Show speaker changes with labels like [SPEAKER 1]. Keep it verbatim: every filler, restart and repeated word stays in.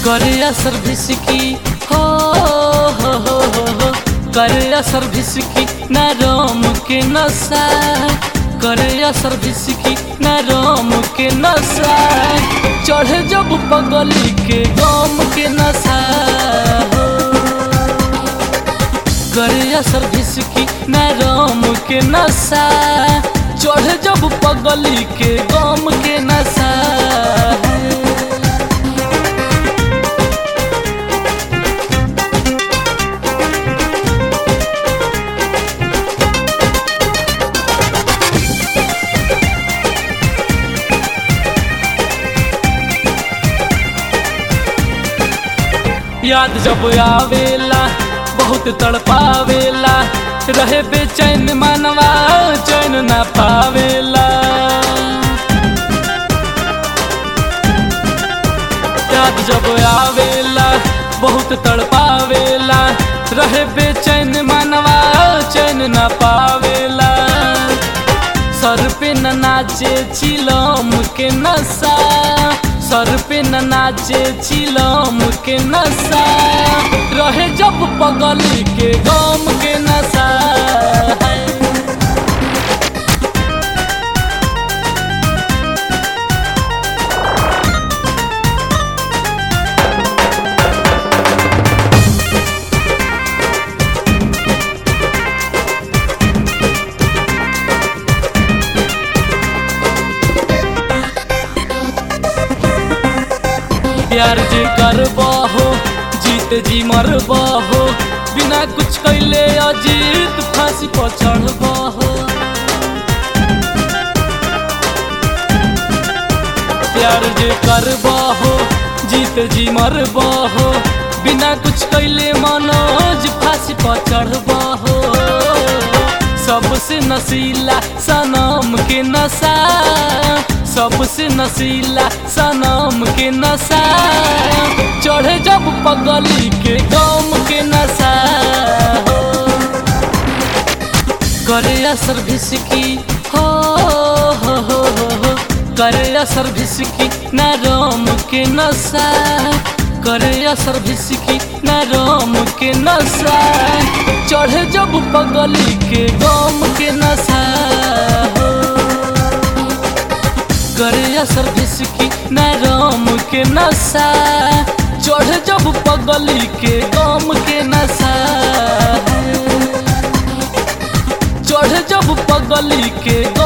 [SPEAKER 1] करे सर्विस की हो हो हो हो हो करे सर्विस की न रोम के नशा करे सर्विस की न रोम के नशा चढ़े जब पगली के गम के नशा करे सर्विस की न रोम के नशा चढ़े जब पगली के गम के नशा याद जब आवेला बहुत तड़पावेला रहे बेचैन मनवा चैन ना पावेला। याद जब आवेला बहुत तड़पावेला रहे बेचैन मनवा चैन ना पावेला। सर पे न नाचे चिलम के नशा सर पे न नाचे चिलम के नशा रहे जब पगली के गम के नशा। प्यार जे करबहो जीत जी मरबहो बिना कुछ कैले अजीत फांसी पर चढ़बहो। प्यार जे करबहो जीत जी मरबहो बिना कुछ कैले मनोज फांसी पर चढ़बहो। सबसे नशीला सनम के नशा सबसे नशीला सनम के नशा चढ़े जब पगली के गम के नशा करे सर्विस की हो हो हो हो करे सर्विस की न रोम के नशा करे सर्विस की न रोम के नशा चढ़े जब पगली के गम के नशा करे सर्विस की न रोम के नशा चढ़े जब पगली के गम के नशा चढ़े जब पगली के